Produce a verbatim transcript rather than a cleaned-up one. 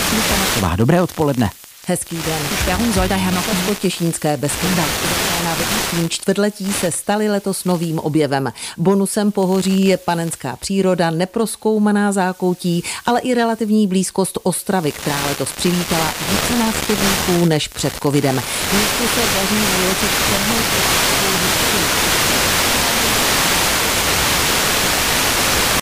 Smyčanová. Dobré odpoledne. Hezký den. Warum soll der Herr noch v Těšínské Beskydách? Na vedoucím čtvrtletí se staly letos novým objevem. Bonusem pohoří je panenská příroda, neprozkoumaná zákoutí, ale i relativní blízkost Ostravy, která letos přivítala více návštěvníků než před covidem. Městu se daří vyločit